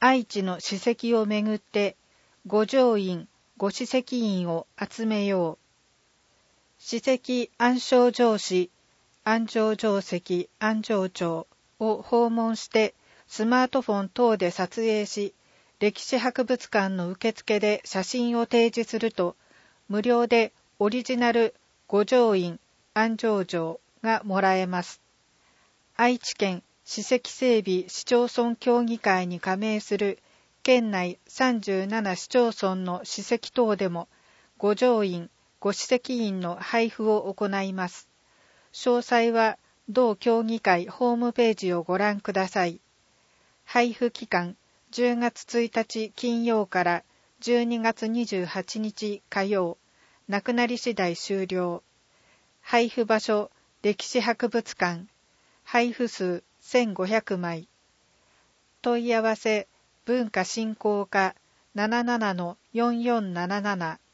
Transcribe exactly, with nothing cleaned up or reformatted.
愛知の史跡をめぐって五条院、五史跡院を集めよう。史跡安昌城址、安城城跡、安城町を訪問してスマートフォン等で撮影し、歴史博物館の受付で写真を提示すると、無料でオリジナル五条院、安城城がもらえます。愛知県史跡整備市町村協議会に加盟する県内さんじゅうなな市町村の史跡等でも五条院、五史跡院の配布を行います。詳細は同協議会ホームページをご覧ください。配布期間じゅうがつついたち金曜からじゅうにがつにじゅうはちにち火曜、なくなり次第終了。配布場所歴史博物館、配布数せんごひゃくまい。問い合わせ文化振興課 ななななのよんよんななな